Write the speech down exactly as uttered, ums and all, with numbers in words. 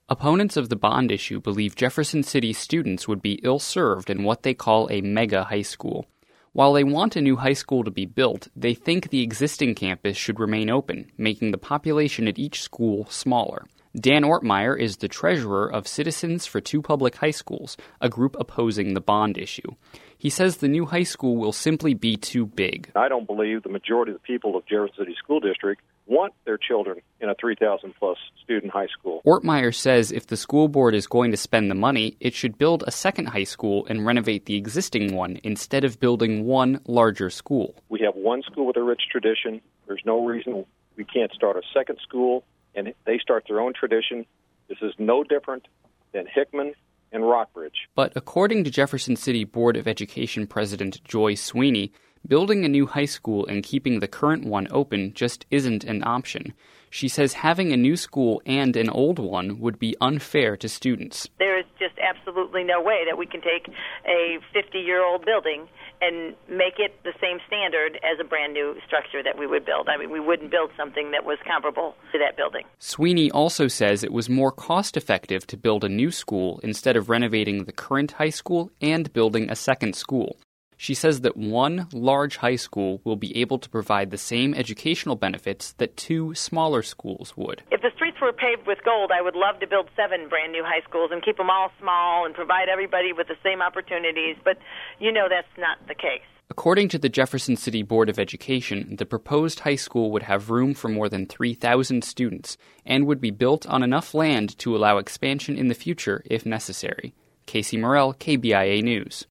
Opponents of the bond issue believe Jefferson City students would be ill-served in what they call a mega high school. While they want a new high school to be built, they think the existing campus should remain open, making the population at each school smaller. Dan Ortmeyer is the treasurer of Citizens for Two Public High Schools, a group opposing the bond issue. He says the new high school will simply be too big. I don't believe the majority of the people of Jefferson City School District want their children in a three thousand plus student high school. Ortmeyer says if the school board is going to spend the money, it should build a second high school and renovate the existing one instead of building one larger school. We have one school with a rich tradition. There's no reason we can't start a second school, and they start their own tradition. This is no different than Hickman and Rockbridge. But according to Jefferson City Board of Education President Joy Sweeney, building a new high school and keeping the current one open just isn't an option. She says having a new school and an old one would be unfair to students. There is just absolutely no way that we can take a fifty-year-old building and make it the same standard as a brand new structure that we would build. I mean, we wouldn't build something that was comparable to that building. Sweeney also says it was more cost-effective to build a new school instead of renovating the current high school and building a second school. She says that one large high school will be able to provide the same educational benefits that two smaller schools would. If the streets were paved with gold, I would love to build seven brand new high schools and keep them all small and provide everybody with the same opportunities, but you know that's not the case. According to the Jefferson City Board of Education, the proposed high school would have room for more than three thousand students and would be built on enough land to allow expansion in the future if necessary. Casey Morell, K B I A News.